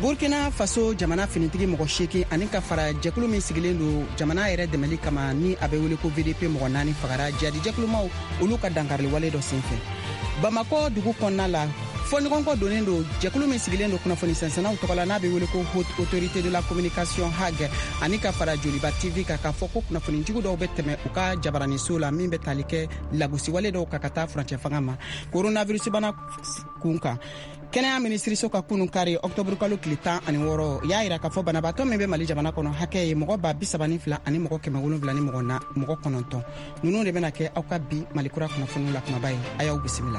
Burkina Faso jamana finitigi mɔgɔ 8 ani ka fara jɛkulu min sigilen do jamana yɛrɛ dɛmɛli kama ni a bɛ wele ko VDP mɔgɔ 4 fagara jadi jɛkulumaw olu ka dankarili wale dɔ senfɛ. Bamako dugu kɔnɔna la fɔɲɔgɔnkɔ donnen do jɛkulu min sigilen do kunnafoni sɛnsɛnnaw tɔgɔla n'a bɛ wele ko Haute Autorité de la Communication HAG ani ka fara Joliba TV ka fɔ ko kunnafoni jugu dɔw bɛ tɛmɛ u ka jabaraniso la min bɛ tali kɛ lagosi wale dɔw ka taa furancɛ fanga ma coronavirus bana kun kan. Kɛnɛya minisiriso ka kunun kari octobre kalo tile 16 y'a yira k'a fɔ banabaatɔ min bɛ Mali jamana kɔnɔ hakɛ ye mɔgɔ 32 ani mɔgɔ 770 ni mɔgɔ 9 ninnu de bɛna kɛ aw ka bi Mali kura kunnafoniw la kumaba ye a y'aw bisimila.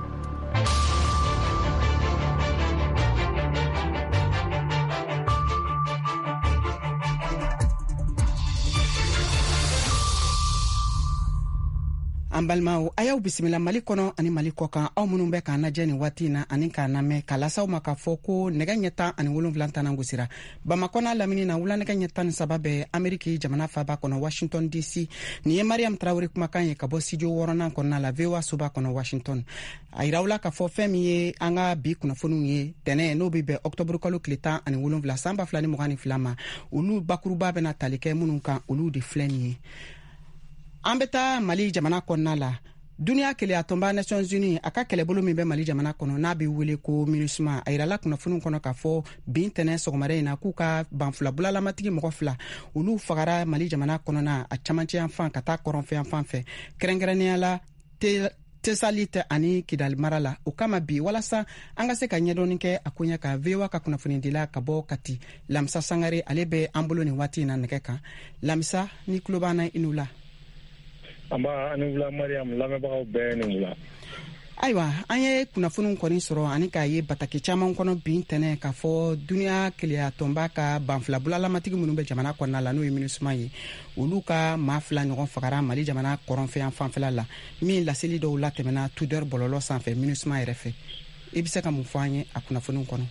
An balimaw a y'aw bisimila Mali kɔnɔ ani Mali kɔkan aw minnu bɛ k'an lajɛ nin waati na ani k'an lamɛn k'a lasaw ma k'a fɔ ko nɛgɛ ɲɛ 17 tana gosira Bamako n'a lamini na wula nɛgɛ ɲɛ 13 bɛ Ameriki jamana faaba kɔnɔ Washington DC nin ye Mariam Traoré kumakan ye ka bɔ studio 6nan kɔnɔna la VOA soba kɔnɔ Washington a yiraw la k'a fɔ fɛn min ye an ka bi kunnafoniw ye tɛnɛ n'o bɛ bɛn octobre kalo tile 17 san 2022 ma olu bakuruba bɛna tali kɛ minnu kan olu de filɛ nin ye. An bɛ taa Mali jamana kɔnɔna la duniya keleya tɔnba Nations Unies a ka kɛlɛbolo min bɛ Mali jamana kɔnɔ n'a bɛ wele ko MINUSMA a yirala kunnafoniw kɔnɔ k'a fɔ bin tɛnɛ sɔgɔmada in na k'u ka banfula bulalamatigi mɔgɔ 2 olu fagara Mali jamana kɔnɔna a camancɛ yan fan ka taa kɔrɔnfɛ yan fan fɛ kɛrɛnkɛrɛnnenya la Tesalite ani Kidali mara la o kama bi walasa an ka se ka ɲɛdɔnni kɛ a ko ɲɛ ka VOA ka kunnafoni dila ka bɔ Kati Lamisa Sangare ale bɛ an bolo nin waati in na nɛgɛ kan Lamisa ni tulo b'an na inu la. Amba ani wula Mariam lamɛbagaw bɛɛ ni wula. Ayiwa an ye kunnafoniw kɔni sɔrɔ ani k'a ye bataki caman kɔnɔ bin tɛnɛ k'a fɔ duniya keleya tɔnba ka banfula bulalamatigi minnu bɛ jamana kɔnɔna la n'o ye MINUSMA ye olu ka maa 2 ɲɔgɔn fagara Mali jamana kɔrɔnfɛ yan fanfɛla la min laseli dɔw latɛmɛna tudeur bɔlɔlɔ sanfɛ MINUSMA yɛrɛ fɛ i bɛ se ka mun fɔ an ye a kunnafoniw kɔnɔ.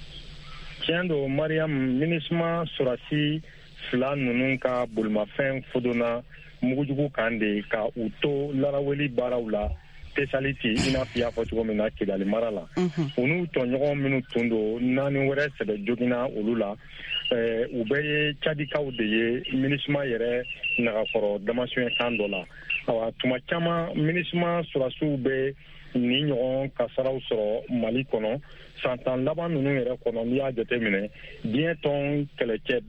Tiɲɛ don Mariam MINUSMA sɔrɔsi 2 ninnu ka bolimafɛn fodonna mugujugu kan de ka u to laraweli baaraw la Tesaliti i n'a fɔ i y'a fɔ cogo min na Kidali mara la u n'u tɔɲɔgɔn minnu tun don 4 wɛrɛ sɛbɛ joginna olu la u bɛɛ ye Cadikaw de ye MINUSMA yɛrɛ nagakɔrɔ damasiyɛn kan dɔ la awa tuma caman MINUSMA sɔrɔsiw bɛ ni ɲɔgɔn kasaraw sɔrɔ Mali kɔnɔ san 10 laban ninnu yɛrɛ kɔnɔ n'i y'a jateminɛ diɲɛ tɔn kɛlɛcɛ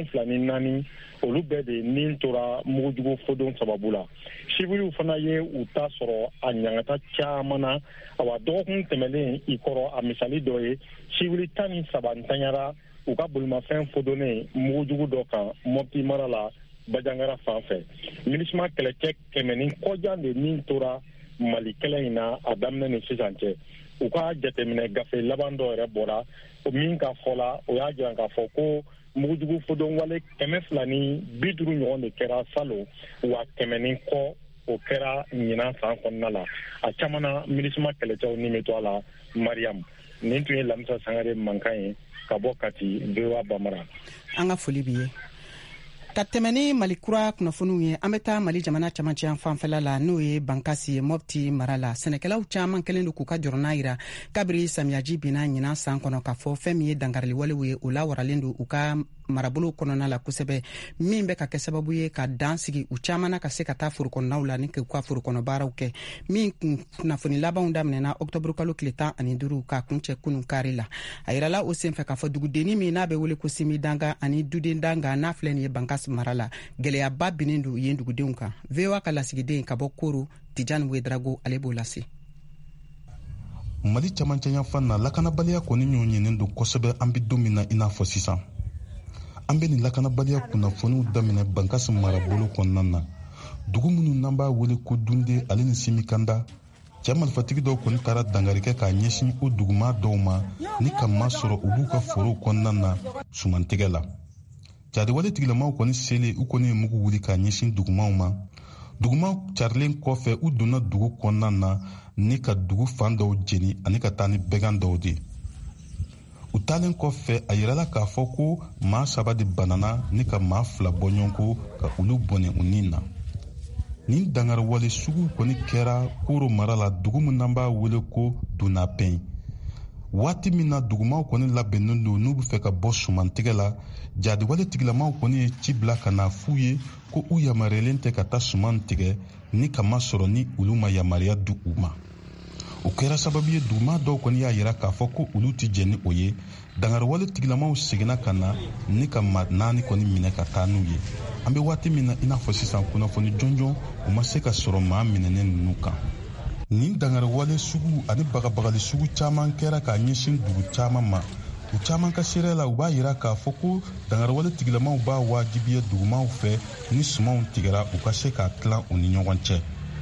74 olu bɛɛ de nin tora mugujugu fodon sababu la siviliw fana ye u ta sɔrɔ a ɲangata caman na awa dɔgɔkun tɛmɛlen i kɔrɔ a misali dɔ ye sivili 13 ntanyara u ka bolimafɛn fodonnen mugujugu dɔ kan Mopti mara la Bajangara fan fɛ MINUSMA kɛlɛcɛ 100 ni kɔjan de nin tora Mali kɛlɛ in na a daminɛ ni sisan cɛ u ka jateminɛ gafe laban dɔ yɛrɛ bɔra o min ka fɔ la o y'a jira k'a fɔ ko mugujugu fodon wale 250 ɲɔgɔn de kɛra salo wa 100 ni kɔ o kɛra ɲinan san kɔnɔna la a caman na MINUSMA kɛlɛcɛw ni bɛ to a la Mariam nin tun ye Lamisa Sangare mankan ye ka bɔ Kati VOA Bamara. An ka foli b'i ye. Ka tɛmɛ ni Mali kura kunnafoniw ye an bɛ taa Mali jamana camancɛ fanfɛla la n'o ye Bankasi ye Mopti mara la sɛnɛkɛlaw caman kɛlen don k'u ka jɔrɔna yira kabiri samiyaji binna ɲinan san kɔnɔ k'a fɔ fɛn min ye dankarili walew ye o lawaralen don u ka marabolo kɔnɔna la kosɛbɛ min bɛ ka kɛ sababu ye ka dan sigi u caman na ka se ka taa forokɔnɔnaw la ni k'u ka forokɔnɔ baaraw kɛ min kunnafoni labanw daminɛna octobre kalo tile 15 ka kuncɛ kunun kari la a yirala o senfɛ k'a fɔ dugudenni min n'a bɛ wele ko Simi Danga ani Duden Danga n'a filɛ nin ye Bankasi mara la gɛlɛyaba binnen don yen dugudenw kan VOA ka lasigiden ka bɔ Koro Tijani Wedrago ale b'o lase. Mali camancɛ yan na lakanabaliya kɔni ɲɔɲinen don kosɛbɛ an bɛ don min na i n'a fɔ sisan an bɛ nin lakanabaliya kunnafoniw daminɛ Bankasi marabolo kɔnɔna na dugu minnu n'an b'a wele ko Dunde ale ni Simi Kanda cɛ marifatigi dɔw kɔni taara dangarikɛ k'a ɲɛsin o duguma dɔw ma ni ka masɔrɔ u b'u ka forow kɔnɔna na sumantigɛ la jadiwale tigilamaw kɔni sele u kɔni ye mugu wuli k'a ɲɛsin dugumaw ma dugumaw carilen kɔfɛ u donna dugu kɔnɔna na ni ka dugu fan dɔw jeni ani ka taa ni bɛgan dɔw de u talen kɔfɛ a yirala k'a fɔ ko maa 3 de banana ni ka maa 2 bɔ ɲɔgɔn ko ka olu bɔnɛ u nin na nin dangarwale sugu kɔni kɛra Koro mara la dugu min n'an b'a wele ko Dunapɛn waati min na dugumaw kɔni labɛnnen don n'u bɛ fɛ ka bɔ sumantigɛ la jadiwale tigilamaw kɔni ye ci bila ka na f'u ye ko u yamariyalen tɛ ka taa suman tigɛ ni ka masɔrɔ ni olu ma yamariya di u ma. o kɛra sababu ye duguma dɔw kɔni y'a yira k'a fɔ ko olu tɛ jɛn ni o ye. dangariwale tigilamaw seginna ka na ni ka maa 4 kɔni minɛ ka taa n'u ye. an bɛ waati min na i n'a fɔ sisan kunnafoni jɔnjɔn u ma se ka sɔrɔ maa minɛnen ninnu kan. nin dangariwale sugu ani bagabagali sugu caman kɛra k'a ɲɛsin dugu caman ma. u caman ka seereya la u b'a yira k'a fɔ ko dangariwale tigilamaw b'a waajibiya dugumaw fɛ ni sumanw tigɛra u ka se k'a tilan u ni ɲɔgɔn cɛ.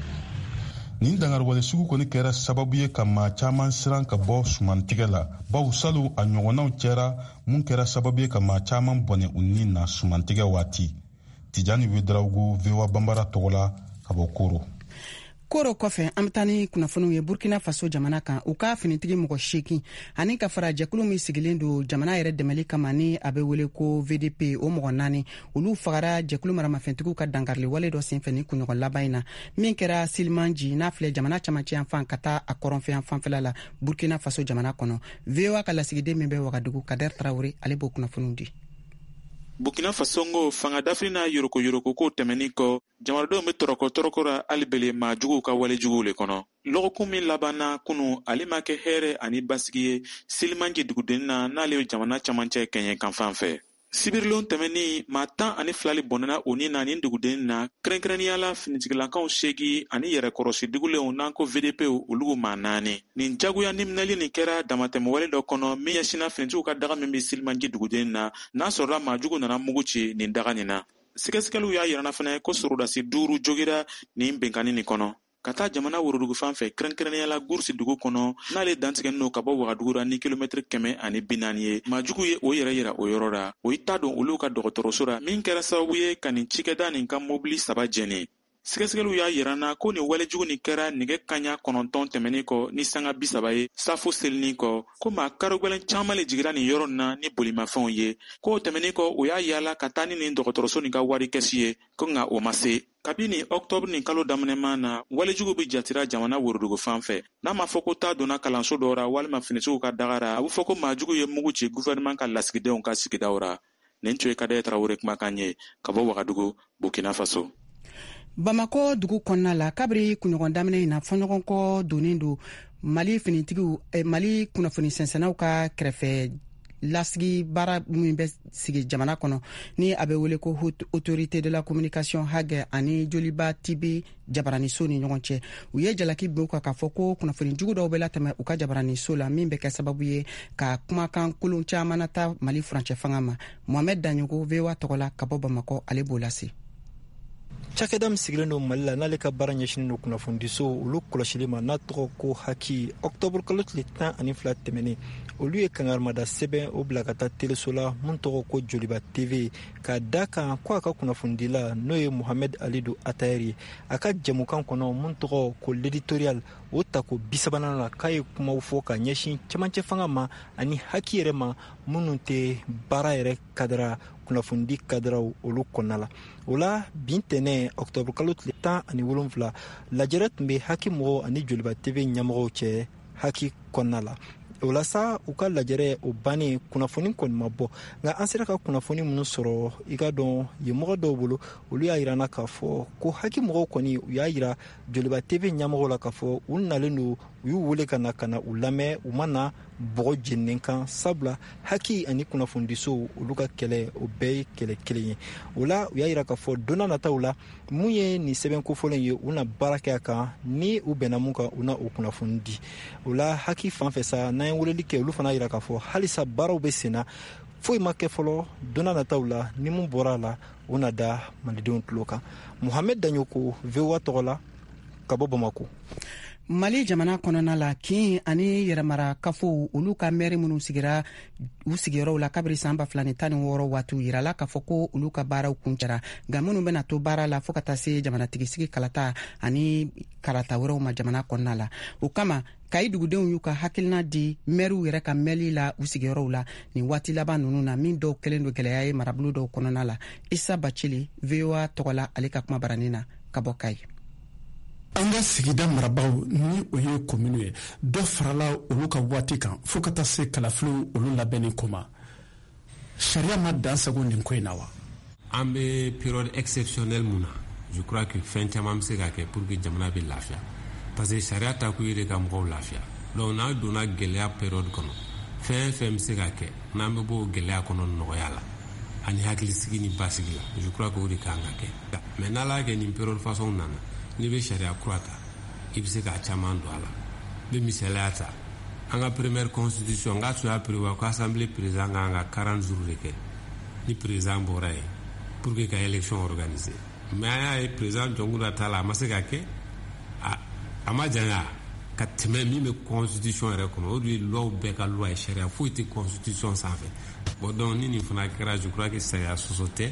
nin dangariwale sugu kɔni kɛra sababu ye ka maa caman siran ka bɔ sumantigɛ la bawo salu a ɲɔgɔnnaw cɛra mun kɛra sababu ye ka maa caman bɔnɛ u ni na sumantigɛ waati. Tijani Wedraugu, VOA Bambara tɔgɔ la ka bɔ Koro. Koro kɔfɛ an bɛ taa ni kunnafoniw ye Burkina Faso jamana kan u ka finitigi mɔgɔ 8 ani ka fara jɛkulu min sigilen don jamana yɛrɛ dɛmɛli kama ni a bɛ wele ko VDP o mɔgɔ 4 olu fagara jɛkulu maramafɛntigiw ka dankarili wale dɔ senfɛ ni kunɲɔgɔn laban in na min kɛra Silimanji n'a filɛ jamana camancɛ yan fan ka taa a kɔrɔnfɛ yan fanfɛla la Burkina Faso jamana kɔnɔ. VOA ka lasigiden min bɛ Wagadugu Kader Traoré ale b'o kunnafoniw di. Burkina Faso ngo fanga dafri na yoroko ko tɛmɛni kɔ jamanadenw bɛ tɔrɔkɔra hali bele maa juguw ka wale juguw le kɔnɔ. Lɔgɔkun min labanna kunu ale ma kɛ hɛrɛ ani basigi ye Silimanji dugudennin na n'ale ye jamana camancɛ kɛɲɛ kan fan fɛ. Sibirilon tɛmɛni maa 12 bɔnɛna o ni naani dugudennin na kɛrɛnkɛrɛnniyala finitigilakaw 8 ani yɛrɛkɔrɔsi dugulenw n'an ko VDP olugu maa 4. Nin jagoya niminali nin kɛra damatɛmɛwale dɔ kɔnɔ min ɲɛsina finitigiw ka daga min bɛ Silimanji dugudennin na n'a sɔrɔla maa jugu nana mugu ci nin daga nin na. Sɛgɛsɛgɛliw y'a yirana fana ko sorodasi 5 jogira nin bɛnkanni nin kɔnɔ. Ka taa jamana worodugu fan fɛ kɛrɛnkɛrɛnniyala Gursi dugu kɔnɔ n'ale dantigɛnin n'o ka bɔ Wagadugu ni kilomɛtiri 140 ye maa jugu ye o yɛrɛ yira o yɔrɔ la o t'a dɔn olu ka dɔgɔtɔrɔso la min kɛra sababu ye ka nin cikɛda nin ka mobili 3 jɛni. Sɛgɛsɛgɛliw y'a yirana ko nin walejugu nin kɛra nɛgɛ kaɲa 9 tɛmɛnin kɔ ni sanga 30 ye safo selinin kɔ ko maa karogwɛlɛn caman le jigira nin yɔrɔ na ni bolimafɛnw ye ko tɛmɛnin kɔ o y'a yala ka taa ni nin dɔgɔtɔrɔso nin ka wari kɛsi ye ko nka o ma se. Kabini Octobre nin kalo daminɛman na walejugu bɛ jatira jamana worodugu fan fɛ n'a ma fɔ ko taa donna kalanso dɔ ra walima finitigiw ka dagara a bɛ fɔ ko maa jugu ye mugu ci gouvernement ka lasigidenw ka sigidaw ra. Nin tun ye Kader Traoré kumakan ye ka bɔ Wagadugu Burkina Faso. Bamako dugu kɔnɔna la kabiri kunɲɔgɔn daminɛ in na fɔɲɔgɔnkɔ donnen don Mali finitigiw Mali kunnafoni sɛnsɛnnaw ka kɛrɛfɛ lasigi baara min bɛ sigi jamana kɔnɔ ni a bɛ wele ko autorité de la communication Hage ani Joliba Tibi jabaraniso ni ɲɔgɔn cɛ u ye jalaki bin ka fɔ ko kunnafoni jugu dɔw bɛ latɛmɛ u ka jabaraniso la min bɛ kɛ sababu ye ka kumakan kolon caman nata Mali furancɛ fanga ma. Mohamed Danyogo VOA tɔgɔ la ka bɔ Bamako ale b'o lase. Cakɛda min sigilen don Mali la n'ale ka baara ɲɛsinen don kunnafonidiso olu kɔlɔsili ma n'a tɔgɔ ko Haki Octobre kalo tile 12 tɛmɛnen olu ye kangarimada sɛbɛn o bila ka taa teleso la mun tɔgɔ ko Joliba TV ka da kan ko a ka kunnafonidila n'o ye Mohamed Alidou Atayeri a ka jɛmukan kɔnɔ mun tɔgɔ ko l'éditorial o ta ko 30 la k'a ye kumaw fɔ ka ɲɛsin camancɛ fanga ma ani Haki yɛrɛ ma minnu tɛ baara yɛrɛ kadira kunnafoni kadiraw olu kɔnɔna la. O la bin tɛnɛ Octobre kalo tile 17 lajɛrɛ tun bɛ Haki mɔgɔw ani Joliba TV ɲɛmɔgɔw cɛ Haki kɔnɔna la. O la sa u ka lajɛrɛ o bannen kunnafoni kɔni ma bɔ nka an sera ka kunnafoni minnu sɔrɔ i ka dɔn yen mɔgɔ dɔw bolo olu y'a yirana k'a fɔ ko Haki mɔgɔw kɔni u y'a yira Joliba TV ɲɛmɔgɔw la k'a fɔ u nalen don u y'u wele ka na u lamɛn u ma na bɔgɔ jeninen kan sabula Haki ani kunnafonidiso olu ka kɛlɛ o bɛɛ ye kɛlɛ kelen ye. O la u y'a yira k'a fɔ donna nataw la mun ye nin sɛbɛn kofɔlen ye u na baara kɛ a kan ni u bɛnna mun kan u na o kunnafoni di. O la Haki fan fɛ sa n'an ye weleli kɛ olu fana yira k'a fɔ halisa baaraw bɛ senna foyi ma kɛ fɔlɔ donna nataw la ni mun bɔra a la u na da malidenw tulo kan. Mohamed Danyoko VOA tɔgɔ la ka bɔ Bamako. Mali jamana kɔnɔna la kin ani yɛrɛmara kafo olu ka mɛri minnu sigira u sigiyɔrɔw la kabiri san 2016 waati yirala k'a fɔ ko olu ka baaraw kuncɛra nka minnu bɛna to baara la fo ka taa se jamanatigisi kalata ani karata wɛrɛw ma jamana kɔnɔna la. O kama kayi dugudenw y'u ka hakilina di mɛriw yɛrɛ ka mɛli la u sigiyɔrɔw la nin waati laban ninnu na min dɔw kɛlen don gɛlɛya ye marabolo dɔw kɔnɔna la. Isa Bacili VOA tɔgɔ la ale ka kuma baranin na ka bɔ Kayi. an ka sigida marabaw ni o ye kominu ye dɔ farala olu ka waati kan fo ka taa se kalafiliw olu labɛnni ko ma sariya ma dan sago nin ko in na wa. an bɛ période exceptionnelle mun na je crois que fɛn caman bɛ se ka kɛ pour que jamana bɛ lafiya parce que sariya ta kun ye de ka mɔgɔw lafiya donc n'a donna gɛlɛya période kɔnɔ fɛn fɛn bɛ se ka kɛ n'an bɛ bɔ o gɛlɛya kɔnɔ nɔgɔya la ani hakilisigi ni basigi la je crois que o de kan ka kɛ mais n'ala kɛ nin période façon nana n'i bɛ sariya kura ta i bɛ se k'a caman don a la n bɛ misaliya ta an ka première constitution n ka tun y'a prévoir ko assemblée président kan ka 40 jours de kɛ ni président bɔra yen pour que ka élection organiser mais an y'a ye président jɔnkuda t'a la a ma se ka kɛ a ma janya ka tɛmɛ min bɛ constitution yɛrɛ kɔnɔ o de ye loi bɛɛ ka loi ye sariya foyi tɛ constitution sanfɛ bon donc ni nin fana kɛra je crois que sariya sɔsɔ tɛ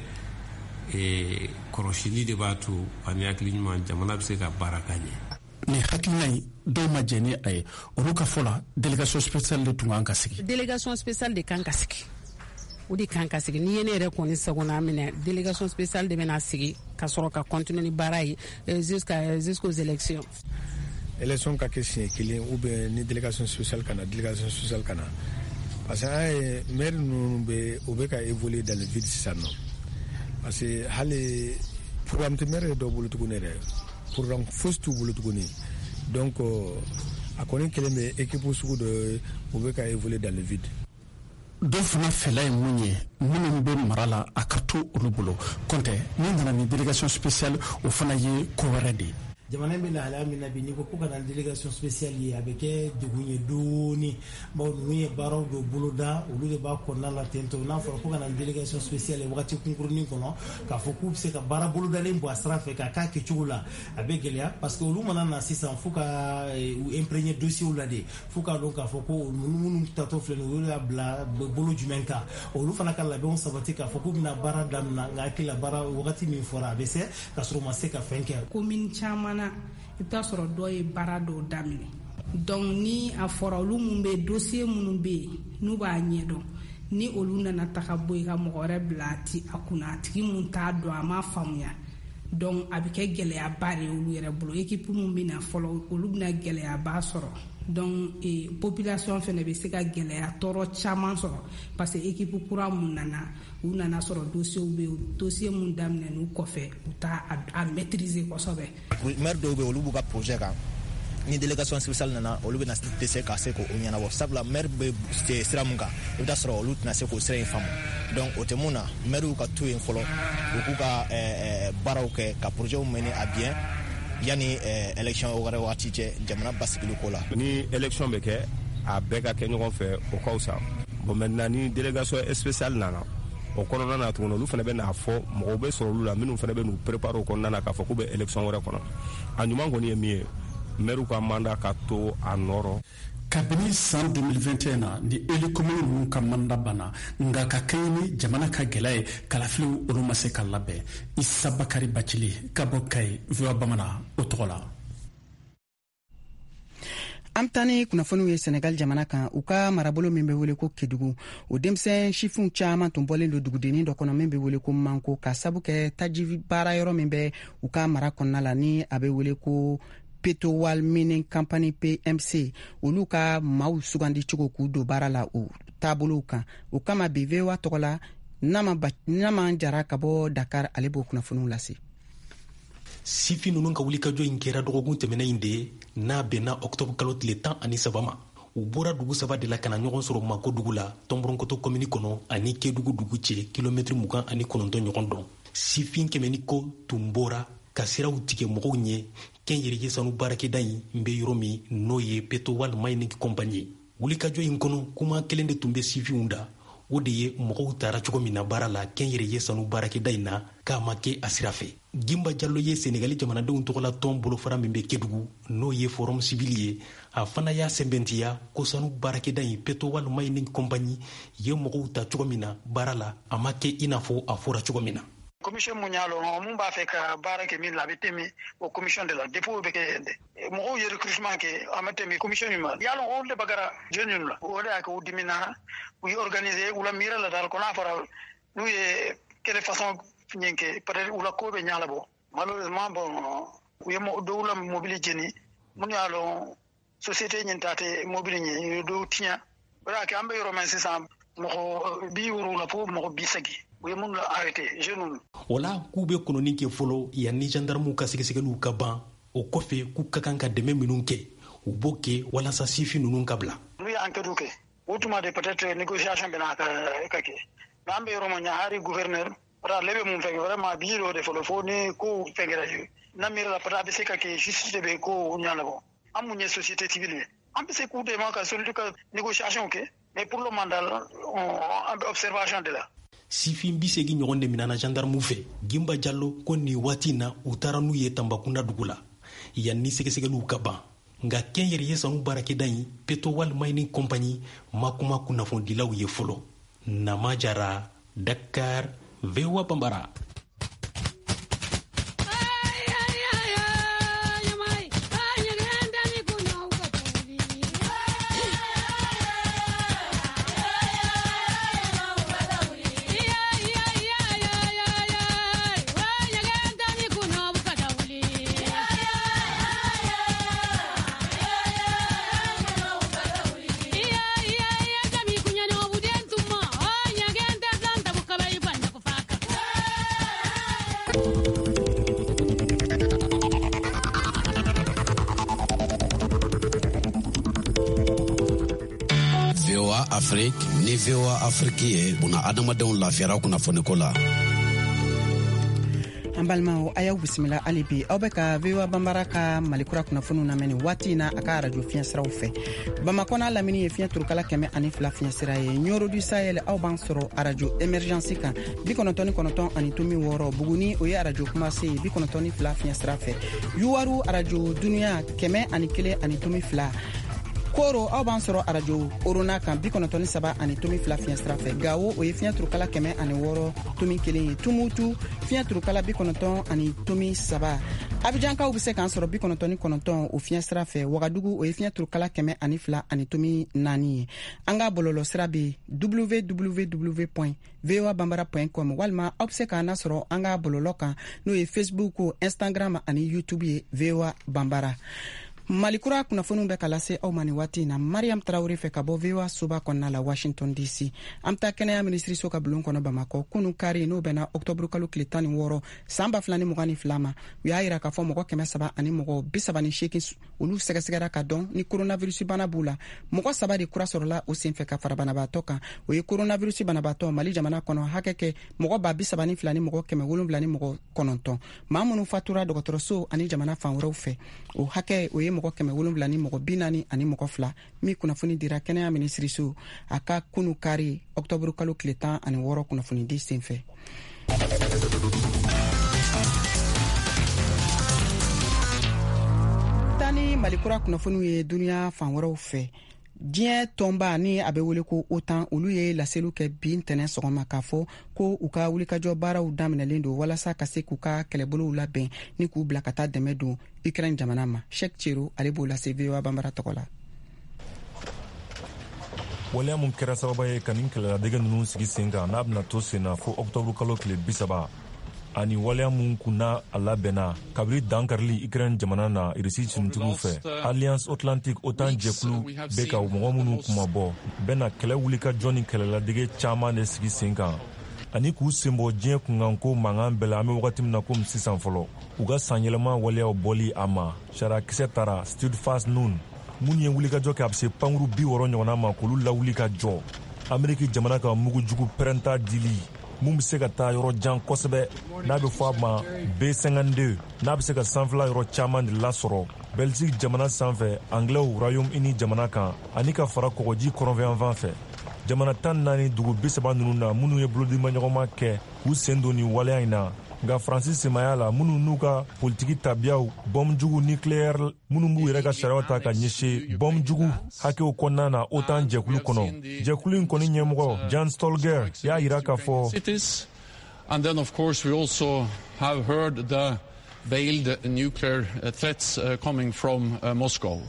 kɔrɔsili de b'a to ani hakili ɲuman jamana bɛ se ka baara ka ɲɛ. ni hakilina in dɔw ma jɛ ni a ye olu ka fɔ la délégation spéciale de tun kan ka sigi. délégation spéciale de kan ka sigi o de kan ka sigi ni ye ne yɛrɛ kɔni sagona minɛ délégation spéciale de bɛna sigi ka sɔrɔ ka continuer ni baara ye jusqu'aux élections. élection ka kɛ siɲɛ kelen ou bien ni délégation spéciale kana délégation spéciale kana parce que an ye maire ninnu bɛ o bɛ ka évoluer dans le vide sisan nɔ parce que hali programme tɛ maire dɔw bolo tuguni yɛrɛ programme fosi t'u bolo tuguni donc a kɔni kelen bɛ équipe sugu dɔ o bɛ ka évoluer dans le vide. dɔw fana fɛla ye mun ye minnu bɛ mara la a ka to olu bolo kɔntɛ ni nana ni délégation spéciale o fana ye ko wɛrɛ de ye. jamana bɛ lahalaya min na bi n'i ko ko ka na délégation spéciale ye a bɛ kɛ degun ye dɔɔni bawo ninnu ye baaraw dɔ boloda olu de b'a kɔnɔna la ten tɔ n'a fɔra ko ka na délégation spéciale ye wagati kunkurunin kɔnɔ k'a fɔ k'u bɛ se ka baara bolodalen bɔ a sira fɛ k'a k'a kɛcogo la a bɛ gɛlɛya parce que olu mana na sisan fo ka imprégner dossier la de fo k'a dɔn k'a fɔ ko minnu tatɔ filɛ nin olu y'a bila bolo jumɛn kan olu fana ka labɛnw sabati k'a fɔ k'u bɛna baara daminɛ nka hakili la baara wagati min fɔra a bɛ se k'a sɔrɔ u ma se ka fɛn kɛ. commune caman i bɛ taa sɔrɔ dɔ ye baara dɔw daminɛ donc ni a fɔra olu minnu bɛ dossier minnu bɛ yen n'u b'a ɲɛdɔn ni olu nana taga bɔ yen ka mɔgɔ wɛrɛ bila a kunna a tigi mun t'a dɔn a ma faamuya donc a bɛ kɛ gɛlɛyaba de ye olu yɛrɛ bolo équipe min bɛ na fɔlɔ olu bɛna gɛlɛyaba sɔrɔ donc population fana bɛ se ka gɛlɛya tɔɔrɔ caman sɔrɔ parce que équipe kura mun nana u nana sɔrɔ dossier bɛ yen dossier mun daminɛ n'u kɔfɛ u t'a a maîtriser kosɛbɛ. maire dɔw bɛ yen olu b'u ka projet kan ni délégation spéciale nana olu bɛna dɛsɛ ka se k'o ɲɛnabɔ sabula maire bɛ sira mun kan i bɛ taa sɔrɔ olu tɛna se k'o sira in faamu donc o tɛ mun na maire y'u ka to yen fɔlɔ u k'u ka baaraw kɛ ka projets mener à bien yani élection wɛrɛ waati cɛ jamana basigili ko la. ni élection bɛ kɛ a bɛɛ ka kɛ ɲɔgɔn fɛ o ka fisa bon maintenant ni délégation spéciale nana o kɔnɔna na tuguni olu fana bɛ n'a fɔ mɔgɔw bɛ sɔrɔ olu la minnu fana bɛ n'u préparer o kɔnɔna na k'a fɔ k'u bɛ élection wɛrɛ kɔnɔ a ɲuman kɔni ye min ye maire ka mandat ka to a nɔrɔ. kabini san 2021 na ni eli commune ninnu ka manda banna nka ka kɛɲɛ ni jamana ka gɛlɛya ye kalafiliw olu ma se ka labɛn isa bakari bacili ka bɔ kayi voa bamanan o tɔgɔ la. an taa ni kunnafoniw ye Senegal jamana kan u ka marabolo min bɛ wele ko Kedugu o denmisɛn sifinw caman tun bɔlen don dugudennin dɔ kɔnɔ min bɛ wele ko Manko ka sabu kɛ taji baara yɔrɔ min bɛ u ka mara kɔnɔna la ni a bɛ wele ko Petowal Mining Company PMC olu ka maaw sugandi cogo k'u don baara la o taabolow kan o kama bi VOA tɔgɔ la Naman Jara ka bɔ Dakar ale b'o kunnafoniw lase. sifin ninnu ka wulikajɔ in kɛra dɔgɔkun tɛmɛnɛ in de ye n'a bɛnna octobre kalo tile 13 ma u bɔra dugu saba de la kana ɲɔgɔn sɔrɔ Mako dugu la Tɔnbɔrɔnkoto commune kɔnɔ ani Kedugu dugu cɛ kilomètre 29 ɲɔgɔn dɔn sifin kɛmɛ ni ko tun bɔra ka siraw tigɛ mɔgɔw ɲɛ kɛnyɛrɛye sanu baarakɛda in n bɛ yɔrɔ min n'o ye Petowal Mining Company wulikajɔ in kɔnɔ kuma kelen de tun bɛ sifinw da o de ye mɔgɔw taara cogo min na baara la kɛnyɛrɛye sanu baarakɛda in na k'a ma kɛ a sira fɛ. Gimba Jallo ye Senegali jamanadenw tɔgɔla tɔn bolofara min bɛ Kedugu n'o ye forum civil ye a fana y'a sɛbɛntiya ko sanu baarakɛda in Petowal Mining Company ye mɔgɔw ta cogo min na baara la a ma kɛ i n'a fɔ a fɔra cogo min na. commission mondiale mun b'a fɛ ka baara kɛ min la a bɛ tɛmɛ o commission de la dépôt bɛ kɛ yen dɛ mɔgɔw ye recrutement kɛ a ma tɛmɛ commission min ma yalɔ olu de bagara jeune ninnu la o de y'a kɛ u dimina u ye organiser u la miira la daal ko n'a fɔra n'u ye quelle façon ɲɛ kɛ peut-être u la ko bɛ ɲa la bɔ malheureusement bon uyemo dowla mobile jeni mun yalo société ñentate mobile ñi do tinya wala ke ambe yoro men sisam mo bi wuru la po mo bi sagi uyemo la arrêté jeune wala kube kono ninke folo ya ni gendarme ka sigisegelu ka ban o kofe ku ka kan ka deme minun ke u boke wala sa sifi nunun kabla lui enquête ke outuma de peut-être négociation bena ka ke ambe yoro mo ñaari gouverneur para lebe mun fenge vraiment biro de folo ni ko fengera yu na mira la para be seka ke justice be ko nyala bo amunye société civile am be se coup de manka sur le négociation ke mais pour le mandat on observation de là sifin bisegi ñogonde minana gendarme fe Gimba Jallo ko ni watina utaranu ye Tambakunda dugula yanni segesegelu kaba nga kenyere yesanu barake dani Petowal Mining Company makuma kuna fondilaw ye folo Namajara Dakar VOA Bambara. Afrique ni VOA Afrique ye una adamadenw lafiyara kunnafoni ko la. an balimaw a y'aw bisimila hali bi aw bɛ ka VOA Bambara ka malikura kunnafoniw lamɛn nin waati na a ka arajo fiɲɛ siraw fɛ bamakɔ n'a lamini ye fiɲɛ turukala 102 fiɲɛ sira ye ɲoro du sahel aw b'an sɔrɔ arajo emergency kan 99 ani tomi 6 buguni o ye arajo kumase 92 fiɲɛ sira fɛ yuwaru arajo dunuya 101 ani tomi 2 Koro aw b'an sɔrɔ arajo Orona kan 93 ani tomi 2 fiɲɛ sira fɛ Gawo o ye fiɲɛ turukala 106 tomi 1 ye Tumutu fiɲɛ turukala 90 ani tomi 3 Abijankaw bɛ se k'an sɔrɔ 99 o fiɲɛ sira fɛ Wagadugu o ye fiɲɛ turukala 102 ani tomi 4 ye an ka bɔlɔlɔ sira bɛ www.voabambara.com walima aw bɛ se k'an sɔrɔ an ka bɔlɔlɔ kan n'o ye Facebook Instagram ani YouTube ye VOA Bambara Malikura kunnafoniw bɛ ka lase aw ma nin waati na Mariam Traoré fɛ ka bɔ VOA Soba kɔnɔna la Washington DC an bɛ kɛnɛya minisiriso ka bulon kɔnɔ Bamakɔ kunu kari n'o bɛna octobre kalo tile 16 san 2022 ma u y'a yira k'a fɔ mɔgɔ 300 ani mɔgɔ 38 olu sɛgɛsɛgɛra ka dɔn ni coronavirus bana b'u la mɔgɔ 3 de kura sɔrɔla o senfɛ ka fara banabaatɔ kan o ye coronavirus banabaatɔ Mali jamana kɔnɔ hakɛ kɛ mɔgɔ 32 ni mɔgɔ 7 ni mɔgɔ 9 maa minnu fatura dɔgɔtɔrɔso ani jamana fan wɛrɛw fɛ o hakɛ o ye mɔgɔ 7 ni mɔgɔ 40 ani mɔgɔ 2 mi kunnafoni dira kɛnɛya minisiriso a ka kunu kari octobre kalo tile 16 kunnafoni di senfɛ tani malikura kunnafoniw ye duniya fan wɛrɛw fɛ diɲɛ tɔnba ni a bɛ wele ko OTAN olu ye laseliw kɛ bi ntɛnɛn sɔgɔma k'a fɔ ko u ka wulikajɔ baaraw daminɛlen don walasa ka se k'u ka kɛlɛbolow labɛn ni k'u bila ka taa dɛmɛ don Ukraine jamana ma Sheikh Chero ale b'o lase VOA Bambara tɔgɔ la waleya mun kɛra sababa ye ka nin kɛlɛladege ninnu sigi sen kan n'a bɛna to sen na fo octobre kalo tile 30 ani waleya mun kunna a labɛnna kabiri dankarili Ukraine jamana na Irisi sinitigiw fɛ Alliance Atlantique OTAN jɛkulu bɛ ka mɔgɔ minnu kumabɔ bɛna kɛlɛ wulikajɔ ni kɛlɛladege caman de sigi sen kan ani k'u senbɔ diɲɛ kunkanko mankan bɛɛ la an bɛ wagati min na komi sisan fɔlɔ u ka sanyɛlɛma waleyaw bɔli a ma sarakisɛ tara Steadfast Nun mun ye wulikajɔ kɛ a bɛ se pankuru 60 ɲɔgɔnna ma k'olu lawuli ka jɔ Ameriki jamana ka mugujugu pɛrɛnta dili mun bɛ se ka taa yɔrɔ jan kosɛbɛ n'a bɛ fɔ a ma B52 n'a bɛ se ka sanfɛla yɔrɔ caman de lasɔrɔ Belgique jamana sanfɛ Anglais Royaume-Uni jamana kan ani ka fara kɔgɔji kɔrɔnfɛyanfan fɛ jamana 14 dugu 30 ninnu na minnu ye bolodimaɲɔgɔnma kɛ k'u sen don nin waleya in na nka Faransi semaya la minnu n'u ka politiki tabiyaw bɔmjugu nucléaire minnu b'u yɛrɛ ka sariyaw ta ka ɲɛsin bɔmjugu hakɛw kɔnɔna na OTAN jɛkulu kɔnɔ jɛkulu in kɔni ɲɛmɔgɔ Jan Stolger y'a yira k'a fɔ And then of course we also have heard the veiled nuclear threats coming from Moscow.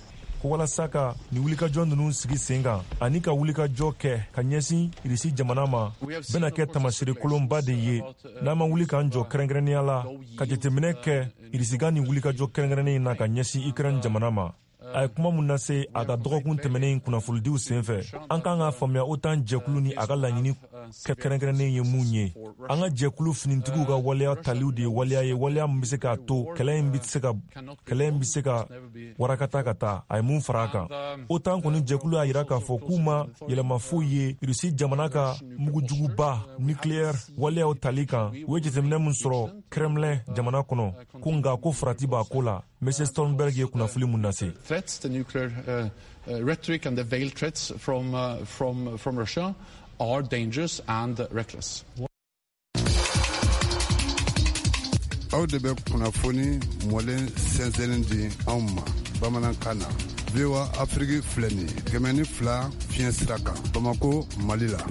ko walasa ka ni wulikajɔ ninnu sigi sen kan ani ka wulikajɔ kɛ ka ɲɛsin irisi jamana ma bena kɛ tamasere kolonba de ye n'an ma wuli k'an jɔ kɛrɛnkɛrɛnnenya la ka jateminɛ kɛ irisiga ni wulikajɔ kɛrɛnkɛrɛnnen na ka ɲɛsin Ukraine jamana ma. A ye kuma mun lase a ka dɔgɔkun tɛmɛnen kunnafonidiw senfɛ an kan ka faamuya OTAN jɛkulu ni a ka laɲini kɛrɛnkɛrɛnnen ye mun ye. An ka jɛkulu finitigiw ka waleya taliw de ye waleya ye waleya min bɛ se k'a to kɛlɛ in bɛ se ka warakata ka taa. A ye mun fara a kan. OTAN kɔni jɛkulu y'a jira k'a fɔ k'u ma yɛlɛma foyi ye Rusi jamana ka mugujuguba nucléaire waleyaw tali kan. U ye jateminɛ min sɔrɔ Kremlin jamana kɔnɔ ko nka ko farati b'a ko la. Mr. Stoltenberg ye kunnafoni mun lase. The nuclear rhetoric and the veiled threats from Russia are dangerous and reckless. Aw de bɛ kunnafoni mɔlen sɛnsɛnnin di anw ma bamanankan na. VOA Afrique filɛ nin ye 102 fiɲɛ sira kan Bamako Mali la.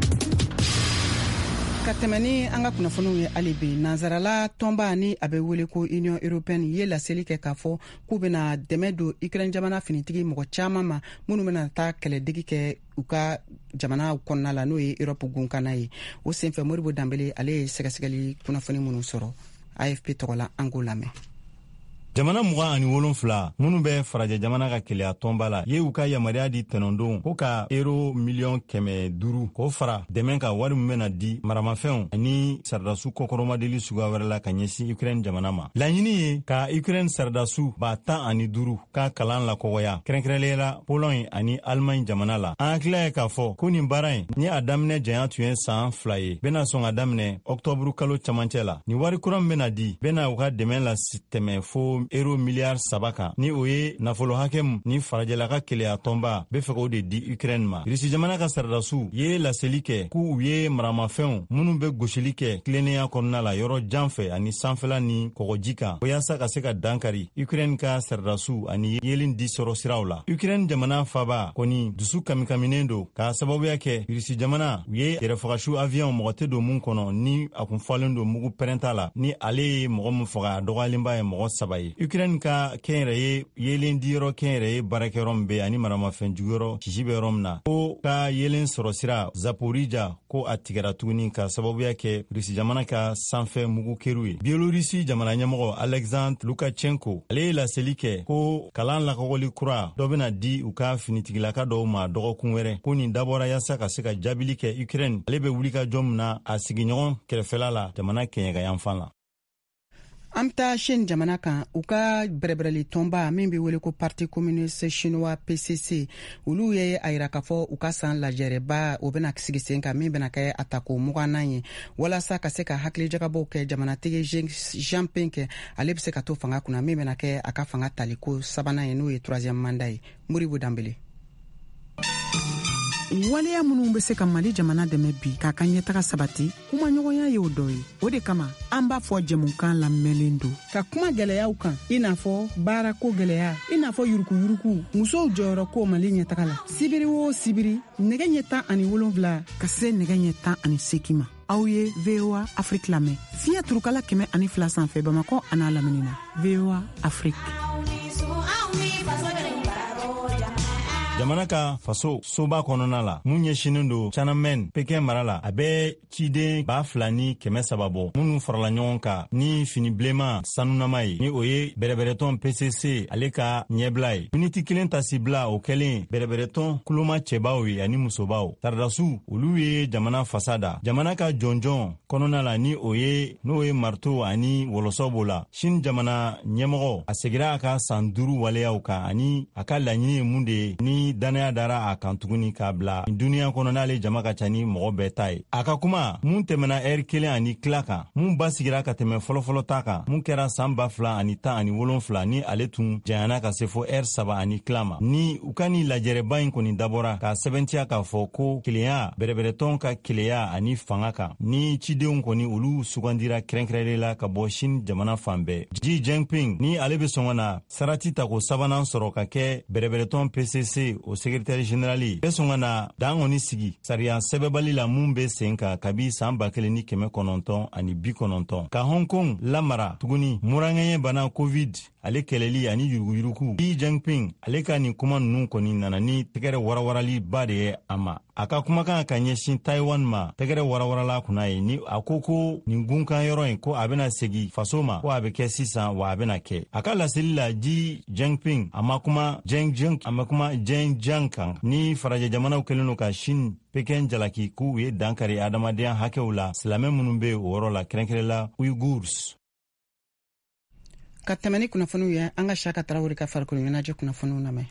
Ka tɛmɛ ni an ka kunnafoniw ye hali bi nansarala tɔnba ni a bɛ wele ko Union Européenne ye laseli kɛ k'a fɔ k'u bɛna dɛmɛ don Ukraine jamana finitigi mɔgɔ caman ma minnu bɛna taa kɛlɛdigi kɛ u ka jamana kɔnɔna la n'o ye Europe gunkana ye. O senfɛ Moribo Danbele ale ye sɛgɛsɛgɛli kunnafoni minnu sɔrɔ AFP tɔgɔ la an k'o lamɛn. Jamana 27 minnu bɛ farajɛ jamana ka keleya tɔnba la ye u ka yamaruya di tɛnɔndon ko ka euro miliyɔn 500 k'o fara dɛmɛ ka wari min bɛna di maramafɛnw ani sardasu kɔkɔrɔmadeli suguya wɛrɛ la ka ɲɛsin Ukraine jamana ma. Laɲini ye ka Ukraine sardasu 15 ka kalan lakɔgɔya kɛrɛnkɛrɛnlen la Pologne ani Allemagne jamana la. An hakilila ye k'a fɔ ko nin baara in ni a daminɛ janya tun ye san 2 ye bɛna sɔn ka daminɛ octobre kalo camancɛ la. Ni wari kura min bɛna di bɛna u ka dɛmɛ la tɛmɛ fo euro miliyari 3 kan ni o ye nafolo hakɛ ni farajɛla ka keleya tɔnba bɛ fɛ k'o de di Ukraine ma. Rusi jamana ka sardasu ye laseli kɛ k'u ye maramafɛnw minnu bɛ gosili kɛ tilennenya kɔnɔna la yɔrɔ jan fɛ ani sanfɛla ni kɔgɔji kan walasa ka se ka dankari Ukraine ka sardasu ani yelen di sɔrɔ siraw la. Ukraine jamana faba kɔni dusu kamikaminen don k'a sababuya kɛ Rusi jamana u ye yɛrɛfagasu avion mɔgɔ tɛ don mun kɔnɔ ni a kun fɔlen don mugu pɛrɛnta la ni ale ye mɔgɔ min faga a dɔgɔyalenba ye mɔgɔ 3 ye. Ukraine ka kɛnyɛrɛye yelen diyɔrɔ kɛnyɛrɛye baarakɛyɔrɔ min bɛ ani maramafɛn juguyɔrɔ sisi bɛ yɔrɔ min na ko ka yelen sɔrɔ sira Zaporija ko a tigɛra tuguni ka sababuya kɛ Rusi jamana ka sanfɛ mugu kɛru ye. Bielorisi jamana ɲɛmɔgɔ Alexandre Lukashenko ale ye laseli kɛ ko kalan lakɔgɔli kura dɔ bɛna di u ka finitigilaka dɔw ma dɔgɔkun wɛrɛ ko nin dabɔra yasa ka se ka jaabili kɛ Ukraine ale bɛ wulikajɔ min na a sigiɲɔgɔn kɛrɛfɛla la jamana kɛɲɛ yanfan la. An bɛ taa Chine jamana kan u ka bɛrɛbɛrɛli tɔnba min bɛ wele ko Parti communiste chinois PCC olu ye a yira k'a fɔ u ka san lajɛrɛba o bɛna sigi sen kan min bɛna kɛ atako 20 ye walasa ka se ka hakilijagabɔw kɛ jamanatigi Xi Jinping kɛ ale bɛ se ka to fanga kunna min bɛna kɛ a ka fanga taliko 3nan ye n'o ye 3e mandat ye. Moribo Danbele. Waleya minnu bɛ se ka Mali jamana dɛmɛ bi k'a ka ɲɛtaga sabati kuma ɲɔgɔnya ye o dɔ ye. O de kama an b'a fɔ jɛmukan lamɛnlen don ka kuma gɛlɛyaw kan i n'a fɔ baarako gɛlɛya i n'a fɔ yurukuyuruku musow jɔyɔrɔ ko Mali ɲɛtaga la sibiri o sibiri nɛgɛ ɲɛ 17 ka se nɛgɛ ɲɛ 18 ma. Aw ye VOA Afrique lamɛn fiɲɛ turukala 102 sanfɛ Bamako an'a lamini na. VOA Afrique. Jamana ka faso soba kɔnɔna la mun ɲɛsinin don Tiananmen Pekin mara la a bɛ ciden 2,000 ni 300 bɔ minnu farala ɲɔgɔn kan ni fini bilenman sanunama ye ni o ye bɛrɛbɛrɛtɔn PCC ale ka ɲɛbila ye. Miniti 1 tasi bila o kɛlen bɛrɛbɛrɛtɔn kuloma cɛbaw ye ani musobaw. Sardasu olu ye jamana fasada jamana ka jɔnjɔn kɔnɔna la ni o ye n'o ye marto ani wɔlɔsɔ b'o la. Chine jamana ɲɛmɔgɔ a segira a ka san 5 waleyaw kan ani a ka laɲini ye mun de ye ni danaya dara a kan tuguni k'a bila duniya kɔnɔ n'ale jama ka ca ni mɔgɔ bɛɛ ta ye. A ka kuma mun tɛmɛna heure 1 ani tila kan mun basigira ka tɛmɛ fɔlɔfɔlɔ ta kan mun kɛra san 2017 ni ale tun janyana ka se fo heure 3 ani tila ma ni u ka ni lajɛrɛba in kɔni dabɔra ka sɛbɛntiya k'a fɔ ko kelenya bɛrɛbɛrɛtɔn ka kelenya ani fanga kan ni cidenw kɔni olu sugandira kɛrɛnkɛrɛnlen la ka bɔ Chine jamana fan bɛɛ. Xi Jinping ni ale bɛ sɔn ka na sarati tako 3nan sɔrɔ ka kɛ bɛrɛbɛrɛtɔn PCC o secrétaire générali bɛ sɔn ka na dan kɔni sigi sariya sɛbɛbali la mun bɛ sen ka kabi san 1990 ka Hong Kong lamara tuguni murankɛɲɛ bana covid ale kɛlɛli ani yuruguyurugu. Xi Jinping ale ka nin kuma ninnu kɔni nana ni tɛgɛrɛ warawarali ba de ye a ma. A ka kumakan ka ɲɛsin Taiwan ma tɛgɛrɛ warawarala kunna ye ni a ko nin gunkan yɔrɔ in ko a bɛna segi faso ma ko a bɛ kɛ sisan wa a bɛna kɛ. A ka laseli la Xi Jinping a ma kuma Zhejiang kan ni farajɛ jamanaw kɛlen don ka Chine Pekin jalaki k'u ye dankari adamadenya hakɛw la silamɛ minnu bɛ o yɔrɔ la kɛrɛnkɛrɛnla Uyghurs. Ka tɛmɛni kunnafoniw ye an ka Saka Tarawele ka farikolo ɲɛnajɛ kunnafoniw lamɛn.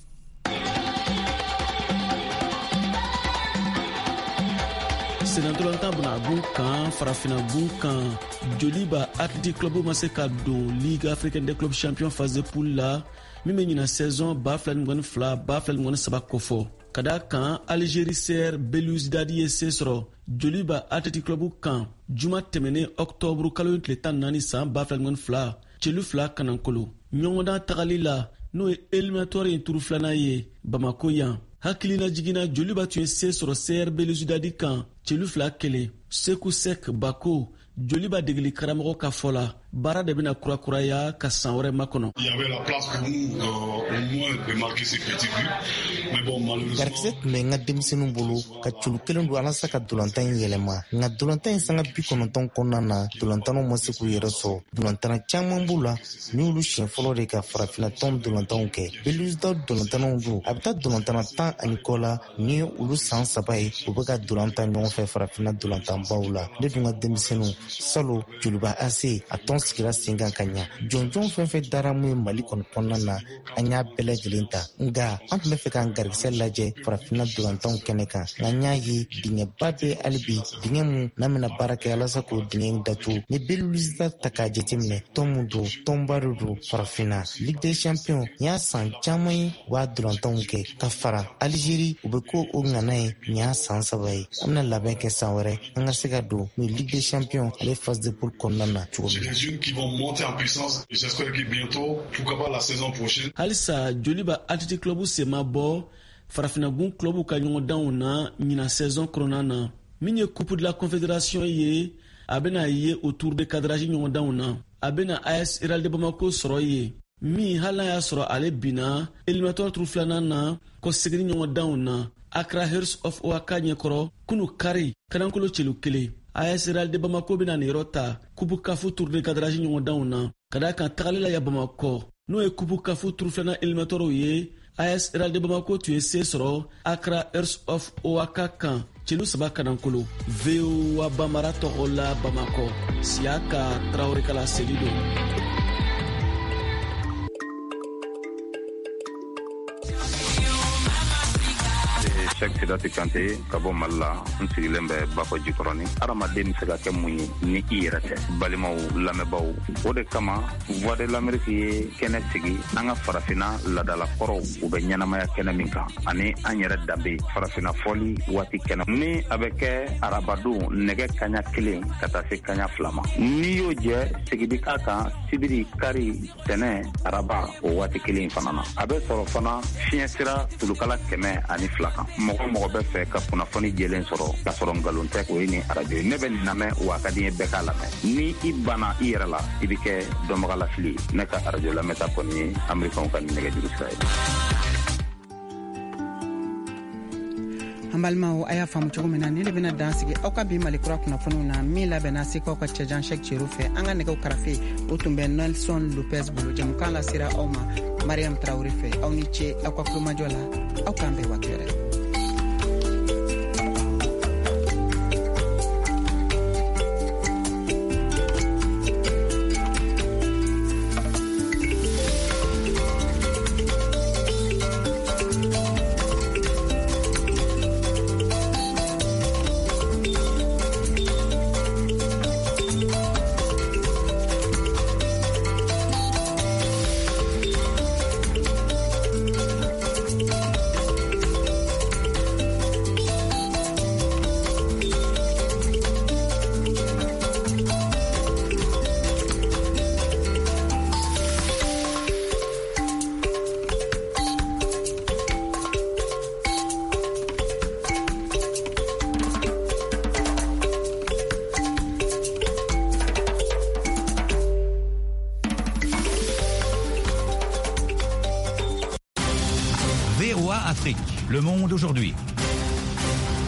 Senatolanta bena gun kan farafina gun kan Joliba Athletic Club ma se ka don Ligue Africaine des Clubs Champions phase de poule la min bɛ ɲina saison 2022-2023 kofɔ. Ka da kan Algérie CR Belouizdad ye se sɔrɔ Joliba Athletic Club kan juma tɛmɛnen octobre kalo tile 14 san 2022 celu 2 kanankolo ɲɔgɔndan tagali la n'o ye éliminatoire in turu 2nan ye Bamako yan. Hakilina jigina Joliba tun ye se sɔrɔ CR Belouizdad kan celu 2 kelen. Sekou Sek Bako Joliba degeli karamɔgɔ ka fɔ la baara de bena kurakuraya ka san wɛrɛ makɔnɔ. Garisɛ tun bɛ n ka denmisɛnninw bolo ka celu kelen don alasa ka dolantan in yɛlɛma nka dolantan in sanga 90 kɔnɔna na dolantanw ma se k'u yɛrɛ sɔrɔ. Dolantana caman b'u la ni olu siɲɛ fɔlɔ de ka farafina tɔn dolantanw kɛ. Belouizdad dolantanw don a bɛ taa dolantana 10 ani kɔ la ni olu san 3 ye u bɛ ka dolantan ɲɔgɔn fɛ farafina dolantanbaw la. Ne dun ka denmisɛnninw Salo Joliba AC a tɔn sigira sen kan ka ɲa jɔnjɔn fɛn fɛn dara mun ye Mali kɔnɔ kɔnɔna na an y'a bɛɛ lajɛlen ta nga an tun bɛ fɛ k'an garisɛ lajɛ farafina dolantanw kɛnɛ kan nka an y'a ye dingɛba bɛ hali bi dingɛ mun n'an bɛna baara kɛ alasa k'o dingɛ in datugu ni Belouizdad ta k'a jateminɛ tɔn mun don tɔnba de don farafina Ligue des Champions y'a san caman ye u b'a dolantanw kɛ ka fara Algérie u bɛ ko o ŋana ye nin y'a san 3 ye an bɛna labɛn kɛ san wɛrɛ an ka se ka don ni Ligue des Champions ale phase de poule kɔnɔna na cogo min. Halisa Joliba Athletic Club sema bɔ farafinagun club ka ɲɔgɔndanw na ɲina saison kɔnɔna na min ye Coupe de la Confédération ye a bɛna ye autour de cadrage ɲɔgɔndanw na a bɛna AS Real de Bamako sɔrɔ ye min hali n'a y'a sɔrɔ ale binna éliminatoire turu 2nan na kɔ segini ɲɔgɔndanw na Accra Hearts of Ouaka ɲɛkɔrɔ kunu kari kanankolo celu 1 AS Real de Bamako bena ni yɔrɔ ta Coupe Kafu tour de cadrage ɲɔgɔndanw na ka da kan tagalila ya Bamako n'o ye Coupe Kafu tour 2nan éliminatoire ye AS Real de Bamako tun ye se sɔrɔ Accra Hearts of Ouaka kan celu 3 kanankolo. VOA Bamara tɔgɔ la Bamako Siaka Traoré kala Selido. Cheikh Sidati Kante ka bɔ Mali la n sigilen bɛ Bafɔ Jikɔrɔni. Adamaden bɛ se ka kɛ mun ye ni i yɛrɛ tɛ. Balimaw lamɛnbaaw o de kama Voix de l'Amérique ye kɛnɛ sigi an ka farafina ladalakɔrɔw u bɛ ɲɛnamaya kɛnɛ min kan ani an yɛrɛ danbe farafina fɔli waati kɛnɛ ni a bɛ kɛ arabadon nɛgɛ kaɲa 1 ka taa se kaɲa 2 ma. N'i y'o jɛ sigidi k'a kan sibiri kari tɛnɛ araba o waati 1 fana na. A bɛ sɔrɔ fana fiɲɛ sira tulukala 102 kan. Mɔgɔ bɛ fɛ ka kunnafoni jɛlen sɔrɔ ka sɔrɔ ngalon tɛ o ye ni radio ne bɛ nin lamɛn wa ka di n ye bɛɛ k'a lamɛn ni i banna i yɛrɛ la i bɛ kɛ dɔnbaga lafili ne ka radio lamɛnta kɔni ye Amerikɛnw ka nɛgɛjuru sira ye. An balimaw a y'a faamu cogo min na ni de bɛna dan sigi aw ka bi Mali kura kunnafoniw na min labɛnna sekaw ka cɛjan Cheikh Thierry fɛ an ka nɛgɛw karafe o tun bɛ Nelson Lopez bolo jamukan la sera aw ma Mariam Traoré fɛ aw ni ce aw ka kulomajɔ la aw k'an bɛɛ waati wɛrɛ. Le Monde aujourd'hui.